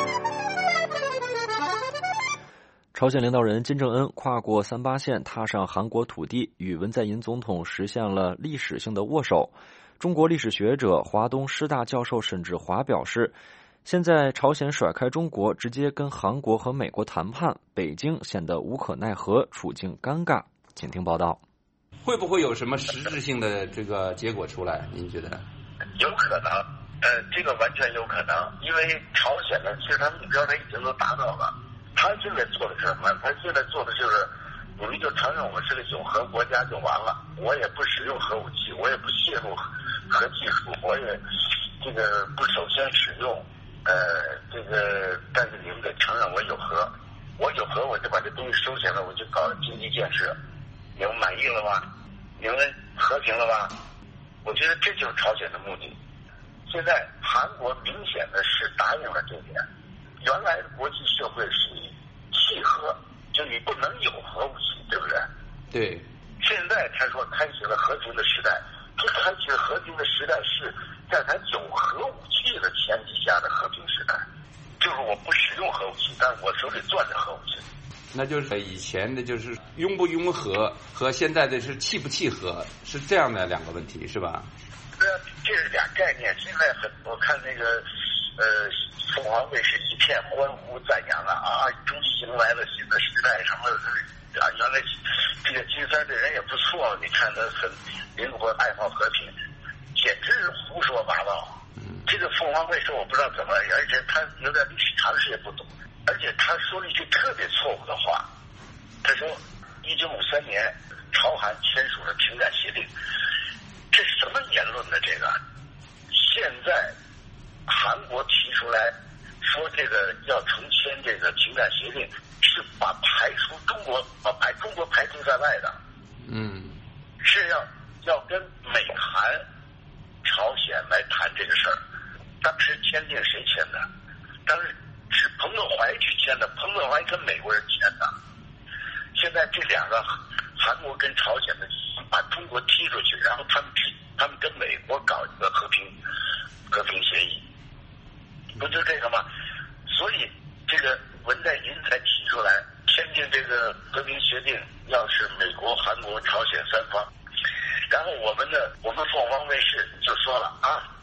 朝鲜领导人金正恩跨过三八线，踏上韩国土地，与文在寅总统实现了历史性的握手。中国历史学者、华东师大教授沈志华表示，现在朝鲜甩开中国，直接跟韩国和美国谈判，北京显得无可奈何，处境尴尬。请听报道。 会不会有什么实质性的这个结果出来？您觉得？ 有可能，呃，这个完全有可能，因为朝鲜呢，其实他目标他已经都达到了。他现在做的是什么？他现在做的就是，你们就承认我是个有核国家就完了，我也不使用核武器，我也不泄露核技术，我也这个不首先使用，呃，这个但是你们得承认我有核，我有核我就把这东西收起来了，我就搞经济建设，你们满意了吧？你们和平了吧？我觉得这就是朝鲜的目的。现在韩国明显的是答应了这点。原来的国际社会是以契合，就你不能有核武器，对不对？ 对。 现在他说开启了和平的时代，这开启了和平的时代是在他有核武器的前提下的和平时代，就是我不使用核武器，但是我手里攥着核武器。 那就是以前的就是拥不拥核和现在的是契不契合，是这样的两个问题，是吧？ 对啊，这是俩概念。现在很，我看那个呃。凤凰卫视一片欢呼赞扬啊啊！终于迎来了新的时代，什么啊？原来这个金三这人也不错，你看他很灵活，爱好和平，简直是胡说八道。这个凤凰卫视我不知道怎么，而且他有点历史常识也不懂，而且他说了一句特别错误的话，他说一九五三年朝韩签署了停战协定，这是什么言论呢？这个现在韩国提出来说这个要重签这个停战协定，是把排除中国，把排中国排除在外的。 嗯， 是要要跟美韩、朝鲜来谈这个事儿。当时签订谁签的？当时是彭德怀去签的，彭德怀跟美国人签的。现在这两个韩国跟朝鲜的把中国踢出去，然后他们他们跟美国搞一个和平和平协议。不就这个吗？所以这个文在寅才提出来签订这个和平协定，要是美国、韩国、朝鲜三方。然后我们的我们凤凰卫视就说了啊，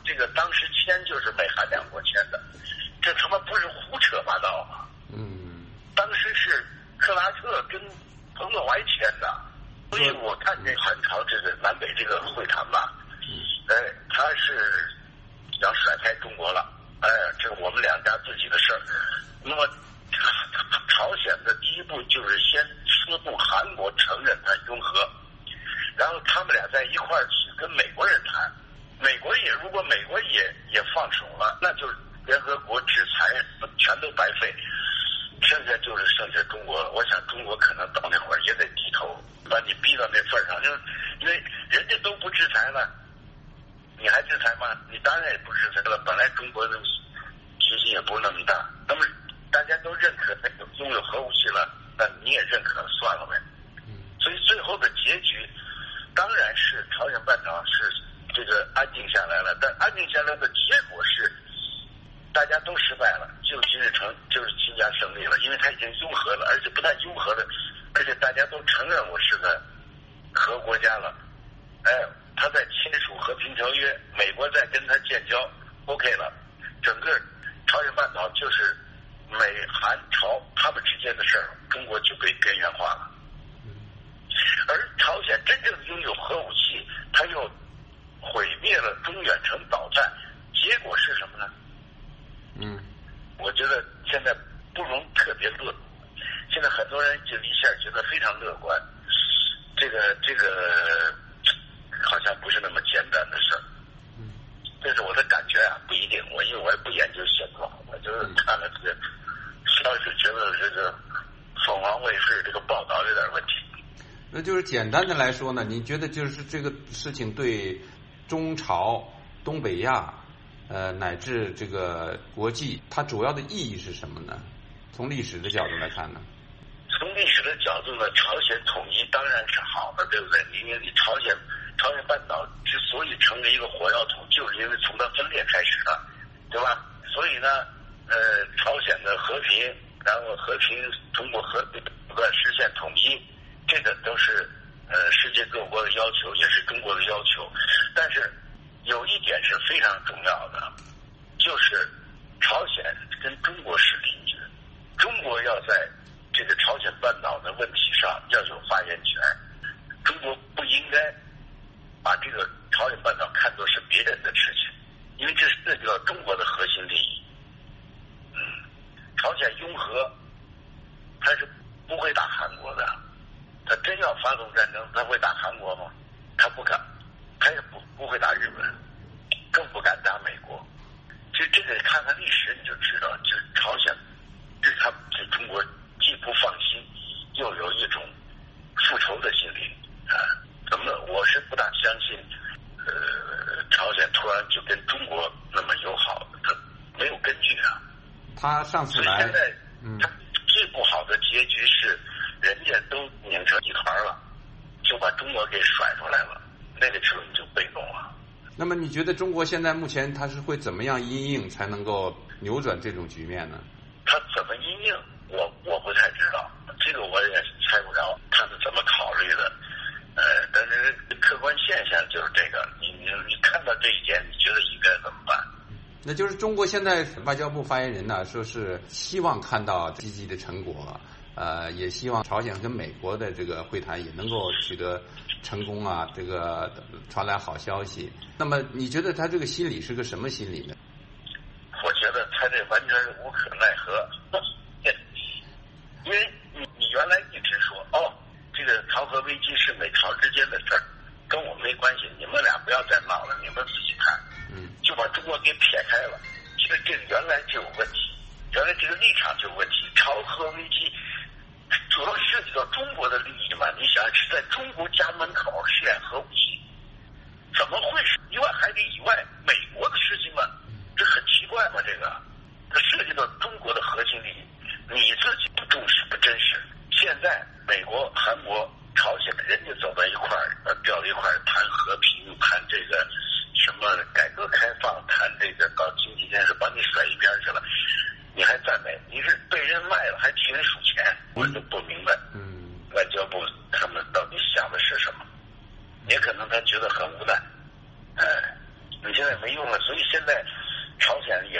这个当时签就是美韩两国签的，这他妈不是胡扯八道吗？ 嗯， 当时是克拉特跟彭德怀签的，所以我看这韩朝这个南北这个会谈吧，哎，他是想甩开中国了，哎，这是我们两家自己的事儿。那么朝鲜的第一步就是先说服韩国承认它拥核，然后他们俩在一块儿去跟美国人谈，美国也如果美国也也放手了，那就是联合国制裁全都白费，剩下就是剩下中国了。我想中国可能到那会儿也得低头，把你逼到那份上，因为因为人家都不制裁了，你还制裁吗？你当然也不制裁了。本来中国的决心也不是那么大，那么大家都认可他拥有核武器了，那你也认可，算了呗。所以最后的结局当然是朝鲜半岛是这个安静下来了，但安静下来的结果是大家都失败了，就金日成就是亲家胜利了，因为他已经拥核了，而且不但拥核了，而且大家都承认我是个核国家了。哎，他在签署和平条约，美国在跟他建交 ，OK 了，整个朝鲜半岛就是美韩朝他们之间的事儿，中国就被边缘化了。而朝鲜真正拥有核武器，他又毁灭了中远程导弹，结果是什么呢？ 嗯， 我觉得现在不容特别乐。现在很多人就一下觉得非常乐观，这个这个好像不是那么简单的事儿。这是我的感觉啊，不一定。我因为我也不研究现状，我就是看了这个消息，觉得这个凤凰卫视这个报道有点问题。 那就是简单的来说呢，你觉得就是这个事情对中朝、东北亚，呃，乃至这个国际，它主要的意义是什么呢？从历史的角度来看呢？ 从历史的角度呢，朝鲜统一当然是好的，对不对？因为你朝鲜朝鲜半岛之所以成为一个火药桶，就是因为从它分裂开始的，对吧？所以呢，呃，朝鲜的和平，然后和平通过和平不断实现统一。这个都是呃世界各国的要求，也是中国的要求。但是有一点是非常重要的，就是朝鲜跟中国是邻居，中国要在这个朝鲜半岛的问题上要有发言权。中国不应该把这个朝鲜半岛看作是别人的事情，因为这涉及到中国的核心利益。嗯，朝鲜拥核，他是不会打韩国的。他真要发动战争，他会打韩国吗？他不敢，他也不不会打日本，更不敢打美国。其实这个看看历史你就知道，就是朝鲜对他对中国既不放心，又有一种复仇的心理啊。怎么？我是不大相信，呃，朝鲜突然就跟中国那么友好，他没有根据啊。 他上次来， 现在嗯， 他最不好的结局是。人家都拧成一团了，就把中国给甩出来了，那个时候你就被动了。 那么你觉得中国现在目前它是会怎么样因应才能够扭转这种局面呢？ 他怎么因应，我我不太知道，这个我也猜不着他是怎么考虑的。呃，但是客观现象就是这个，你你你看到这一点，你觉得应该怎么办？ 那就是中国现在外交部发言人呢，说是希望看到积极的成果。呃，也希望朝鲜跟美国的这个会谈也能够取得成功啊，这个传来好消息。那么，你觉得他这个心理是个什么心理呢？ 我觉得他这完全是无可奈何，因为你你原来一直说哦，这个朝核危机是美朝之间的事儿，跟我没关系，你们俩不要再闹了，你们自己看， 嗯， 就把中国给撇开了。其实这个原来就有问题，原来这个立场就有问题，朝核危机。主要涉及到中国的利益嘛？你想是在中国家门口试验核武器，怎么会是一万海里以外美国的事情吗？这很奇怪嘛？这个它涉及到中国的核心利益，你自己不重视不真实。现在美国、韩国、朝鲜人家走到一块儿，呃，调到一块儿谈和平，谈这个什么改革开放，谈这个搞经济建设，把你甩一边去了。你还赞美，你是被人卖了，还替人数钱，我就不明白。 嗯， 外交部他们到底想的是什么？也可能他觉得很无奈。哎，你现在没用了，所以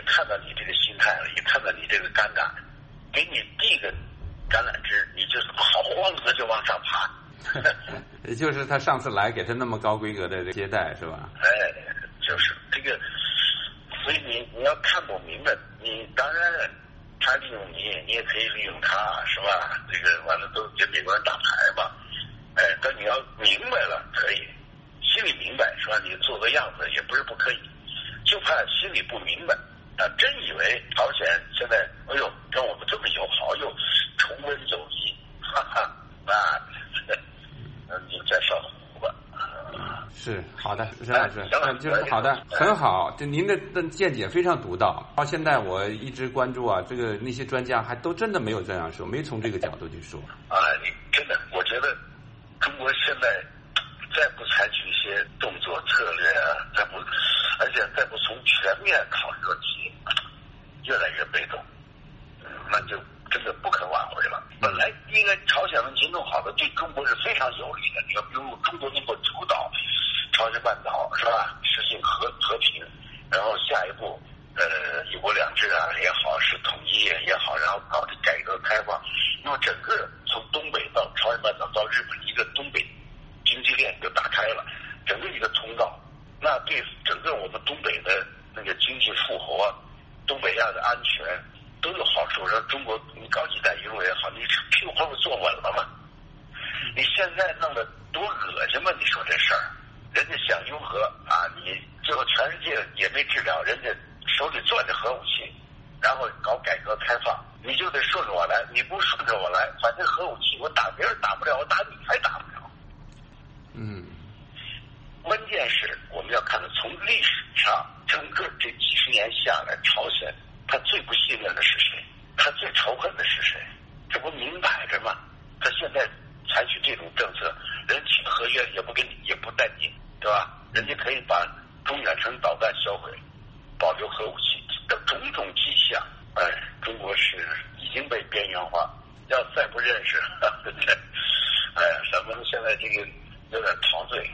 看到你这个心态了，也看到你这个尴尬，给你第一个橄榄枝，你就是好慌的就往上爬。 也就是他上次来给他那么高规格的接待是吧？ 哎，就是这个，所以你你要看不明白，你当然他利用你，你也可以利用他，是吧？这个完了都给美国人打牌嘛。哎，但你要明白了可以，心里明白是吧？你做个样子也不是不可以，就怕心里不明白啊！真以为朝鲜现在哎呦跟我们这么友好，又重温友谊，哈哈，那。你再少糊吧。 是好的，沈老师，嗯，就是好的，很好。这您的的见解非常独到。到现在我一直关注啊，这个那些专家还都真的没有这样说，没从这个角度去说。 啊，你真的，我觉得中国现在再不采取一些动作策略啊，再不，而且再不从全面考虑问题，越来越被动，那就真的不可挽回了。本来应该朝鲜问题弄好的，对中国是非常有利的。你要比如中国能够主导朝鲜半岛是吧，实行和和平，然后下一步呃一国两制啊也好，是统一也好，然后搞这改革开放，那么整个从东北到朝鲜半岛到日本一个东北经济链就打开了，整个一个通道，那对整个我们东北的那个经济复活，东北亚的安全都有好处。说中国你搞一带一路也好，你屁股后面坐稳了嘛？你现在弄得多恶心嘛？你说这事儿，人家想拥核啊，你最后全世界也没治疗，人家手里攥着核武器，然后搞改革开放，你就得顺着我来，你不顺着我来，反正核武器我打别人打不了，我打你还打不了。 嗯， 关键是我们要看到从历史上整个这几十年下来，朝鲜他最不信任的是谁？他最仇恨的是谁？这不明摆着吗？他现在采取这种政策，人签合约也不给你，也不带你，对吧？人家可以把中远程导弹销毁，保留核武器的种种迹象。哎，中国是已经被边缘化，要再不认识，哎，咱们现在这个有点陶醉。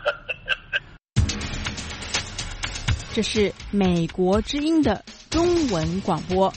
这是美国之音的中文广播。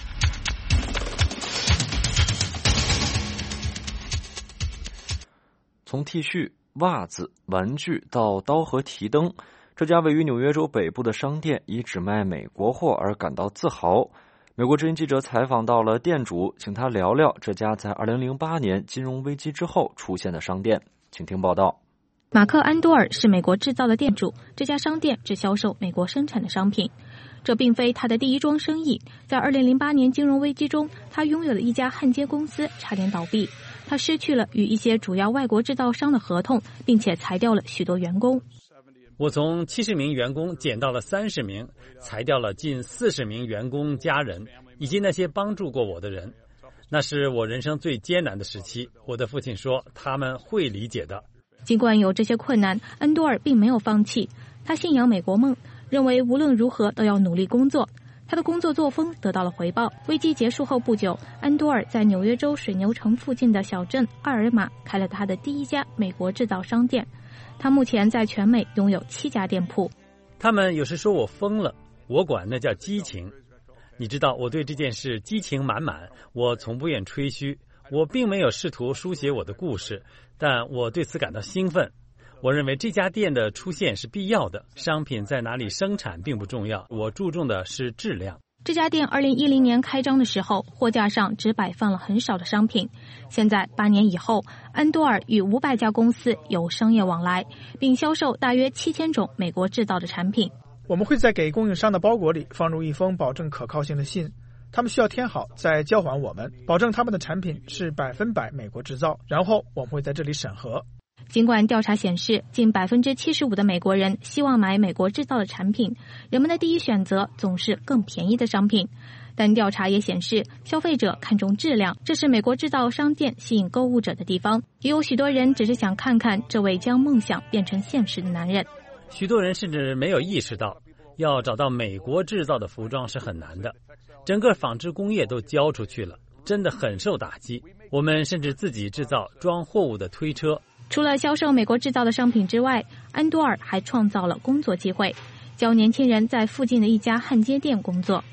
从 T 恤、袜子、玩具到刀和提灯，这家位于纽约州北部的商店以只卖美国货而感到自豪。美国之音记者采访到了店主，请他聊聊这家在二零零八年金融危机之后出现的商店。请听报道。 马克·安多尔是美国制造的店主，这家商店只销售美国生产的商品。这并非他的第一桩生意，在二零零八年金融危机中，他拥有了一家焊接公司，差点倒闭。他失去了与一些主要外国制造商的合同，并且裁掉了许多员工。 我从七十名员工减到了三十名，裁掉了近四十名员工家人，以及那些帮助过我的人。那是我人生最艰难的时期。我的父亲说，他们会理解的。 尽管有这些困难，恩多尔并没有放弃。他信仰美国梦，认为无论如何都要努力工作。他的工作作风得到了回报。危机结束后不久，安多尔在纽约州水牛城附近的小镇阿尔玛开了他的第一家美国制造商店。他目前在全美拥有七家店铺。 他们有时说我疯了，我管那叫激情。你知道，我对这件事激情满满，我从不愿吹嘘。我并没有试图书写我的故事，但我对此感到兴奋。我认为这家店的出现是必要的，商品在哪里生产并不重要，我注重的是质量。 这家店二零一零年开张的时候，货架上只摆放了很少的商品。现在八年以后，安多尔与五百家公司有商业往来，并销售大约七千种美国制造的产品。 我们会在给供应商的包裹里放入一封保证可靠性的信，他们需要填好再交还我们，保证他们的产品是百分百美国制造，然后我们会在这里审核。 尽管调查显示，近百分之七十五的美国人希望买美国制造的产品，人们的第一选择总是更便宜的商品。但调查也显示，消费者看重质量，这是美国制造商店吸引购物者的地方。也有许多人只是想看看这位将梦想变成现实的男人。 许多人甚至没有意识到，要找到美国制造的服装是很难的，整个纺织工业都交出去了，真的很受打击。我们甚至自己制造装货物的推车。 除了销售美国制造的商品之外，安多尔还创造了工作机会，教年轻人在附近的一家焊接店工作。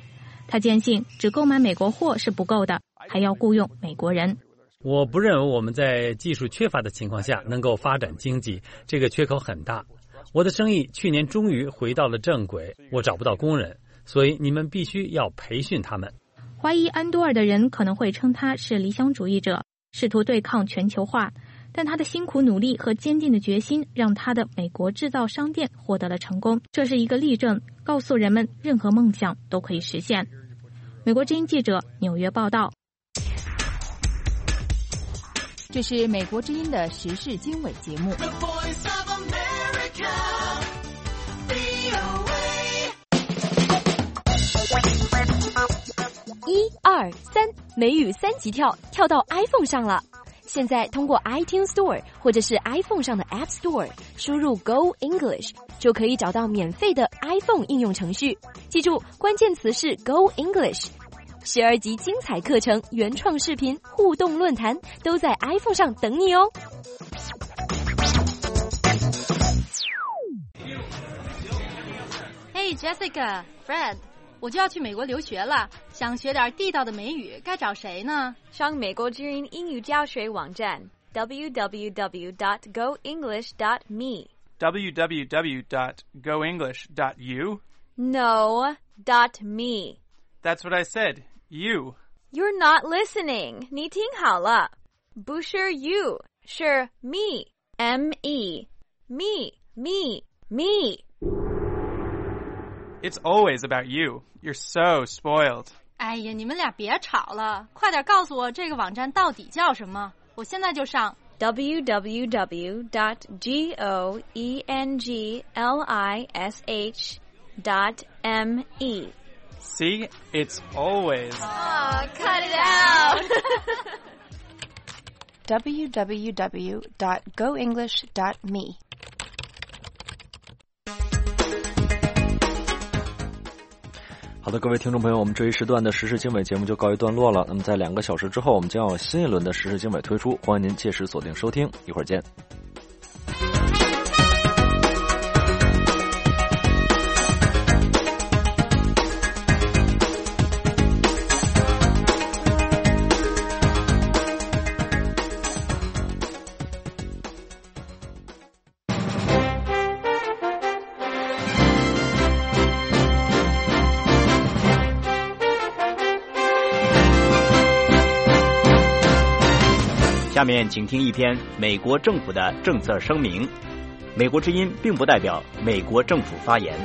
他坚信只购买美国货是不够的，还要雇佣美国人。 我不认为我们在技术缺乏的情况下能够发展经济，这个缺口很大。我的生意去年终于回到了正轨，我找不到工人，所以你们必须要培训他们。 怀疑安多尔的人可能会称他是理想主义者，试图对抗全球化，但他的辛苦努力和坚定的决心让他的美国制造商店获得了成功。这是一个例证，告诉人们任何梦想都可以实现。美国之音记者纽约报道。 这是美国之音的时事经纬节目。 一二三，美语三级跳，跳到 iPhone 上了。现在通过 iTunes Store 或者是 iPhone 上的 App Store 输入 Go English 就可以找到免费的 iPhone 应用程序。记住，关键词是 Go English。十二集精彩课程、原创视频、互动论坛都在 iPhone 上等你哦。 Hey Jessica、Fred， 我就要去美国留学了，想学点地道的美语，该找谁呢？ 上美国之音英语教学网站 double-u double-u double-u dot go english dot me double-u double-u double-u dot go english dot u No, dot me. That's what I said. You. You're not listening. 你听好了，不是 you， 是 me. M E. Me, me, me. It's always about you. You're so spoiled. 哎呀，你们俩别吵了，快点告诉我这个网站到底叫什么，我现在就上。 double-u double-u double-u dot go english dot me. See? It's always. Oh, cut it out. double-u double-u double-u dot go english dot me. 好的，各位听众朋友，我们这一时段的时事经纬节目就告一段落了。那么在两个小时之后，我们将有新一轮的时事经纬推出，欢迎您届时锁定收听，一会儿见。 下面请听一篇美国政府的政策声明。美国之音并不代表美国政府发言。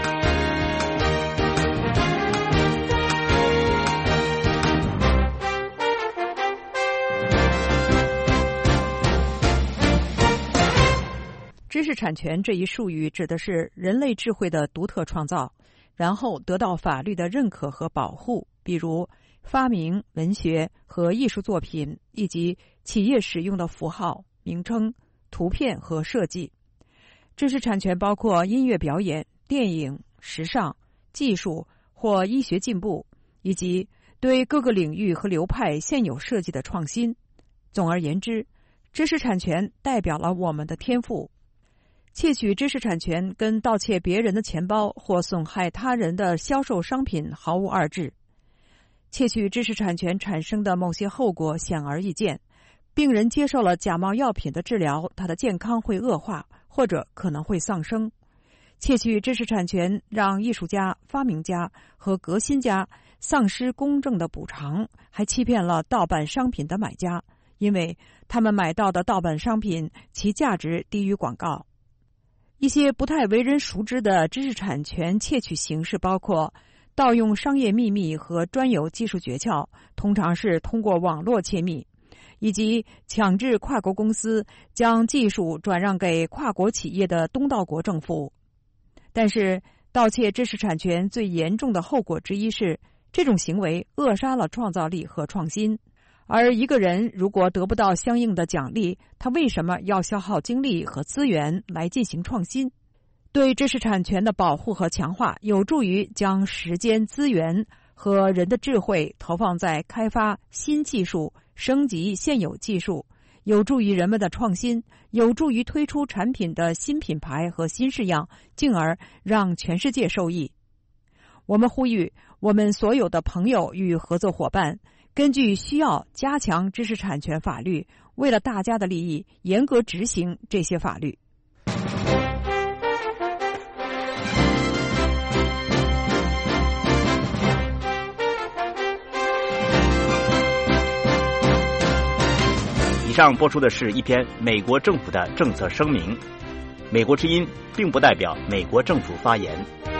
知识产权这一术语指的是人类智慧的独特创造，然后得到法律的认可和保护，比如发明、文学和艺术作品，以及企业使用的符号、名称、图片和设计。知识产权包括音乐表演、电影、时尚、技术或医学进步，以及对各个领域和流派现有设计的创新。总而言之，知识产权代表了我们的天赋。窃取知识产权跟盗窃别人的钱包或损害他人的销售商品毫无二致。窃取知识产权产生的某些后果显而易见，病人接受了假冒药品的治疗，他的健康会恶化，或者可能会丧生。窃取知识产权让艺术家、发明家和革新家丧失公正的补偿，还欺骗了盗版商品的买家，因为他们买到的盗版商品其价值低于广告。一些不太为人熟知的知识产权窃取形式包括盗用商业秘密和专有技术诀窍，通常是通过网络窃密，以及强制跨国公司将技术转让给跨国企业的东道国政府。但是，盗窃知识产权最严重的后果之一是，这种行为扼杀了创造力和创新。而一个人如果得不到相应的奖励，他为什么要消耗精力和资源来进行创新？对知识产权的保护和强化有助于将时间、资源和人的智慧投放在开发新技术、升级现有技术，有助于人们的创新，有助于推出产品的新品牌和新式样，进而让全世界受益。 我们呼吁我们所有的朋友与合作伙伴，根据需要加强知识产权法律，为了大家的利益，严格执行这些法律。 以上播出的是一篇美国政府的政策声明。美国之音并不代表美国政府发言。